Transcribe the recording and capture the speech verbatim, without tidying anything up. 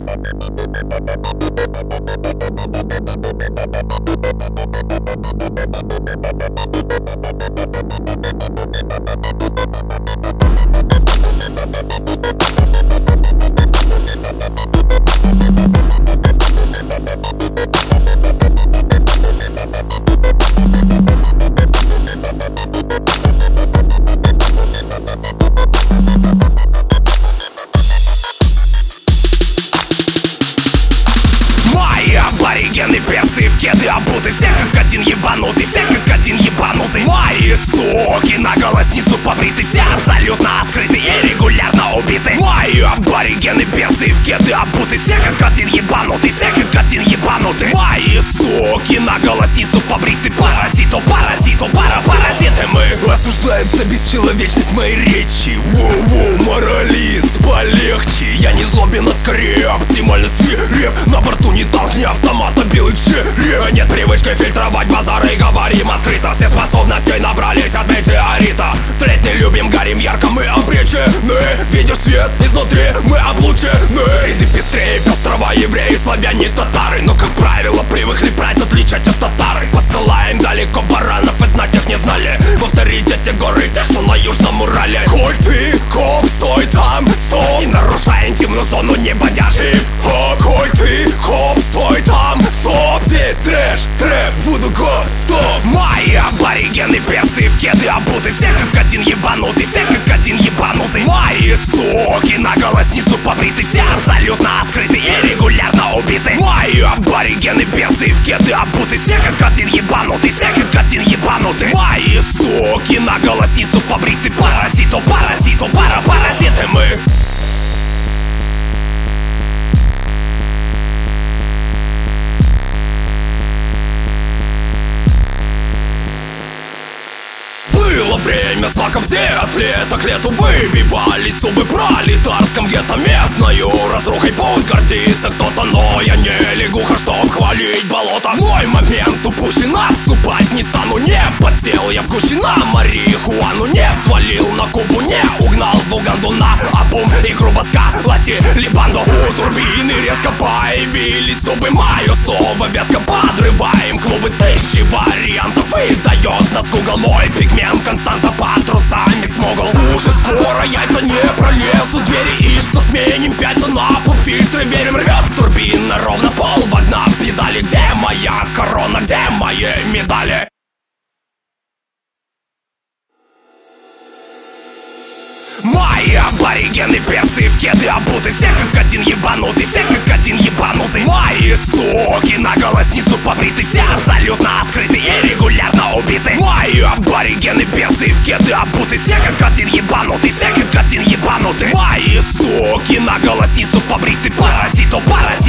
Аборигены, перцы в кеды обуты, все как один ебанутый, все как один ебанутый. Мои суки наголо снизу побриты, все абсолютно открыты и регулярно убиты. Мои аборигены, перцы в кеды обуты, все как один ебанутый, все как один ебанутый. Мои суки наголо снизу побриты, паразиту, паразиту, пара, паразиты. Мы осуждаем за бесчеловечность моей речи. Воу-воу, моралист, полегче. Я не злобен, а скорее оптимально свиреп. На борту не танк, не автомат, а белый череп. Нет привычки фильтровать базары, говорим открыто. Все способности набрались от метеорита. Тлеть не любим, горим ярко, мы обречены. Видишь свет изнутри, мы облучены. Ряды пестрее, пестрого евреи, славяне, татары. Но, как правило, привыкли брать, отличать от татары. Посылаем далеко баранов, и знать их не знали. Повторить эти горы, те, что на Южном Урале. Коль ты, коп, стой там, стой. Не нарушай интимную зону, не бодяжи. А коль ты, коп, стой там, стоп. Здесь трэш, трэп, вуду, го, стоп. Мои аборигены, перцы в кеды обуты, все как один ебанутый, все как один ебанутый. Мои суки наголо снизу побриты, все абсолютно открыты и регулярно убиты. Мои аборигены, перцы в кеды обуты, все как один ебанутый, все как один ебанутый. Мои суки наголо снизу побриты, паразиту, паразиту, пара, паразиты. Мы было время знаков, где атлета к лету выбивались зубы пролетарском гетто местною разрухой. Пусть гордится кто-то, но я не лягуха, чтоб хвалить болото. Мой момент упущен, отступать не стану. Не подсел я в гуще на марихуану, не свалил на Кубу, не угнал в Уганду на обум и грубо сколотили банду. У турбины резко появились зубы, мое слово вязко подрываем клубы. Тысячи вариантов и дает нас Google, мой пигмент константа под трусами смогл. Уже скоро яйца не пролезут двери, и что сменим пяльца на пуфильтры. Верим, рвет турбина ровно пол вогнав педали. Где моя корона, где мои медали? Мои аборигены, перцы в кеды обуты, все как один ебанутый, все как один ебанутый. Мои суки наголо снизу побриты, все абсолютно открыты и регулярно убиты. Мои аборигены, перцы в кеды обуты, все как один ебанутый, все как один ебанутый. Мои суки наголо снизу побриты, паразиту, паразиту.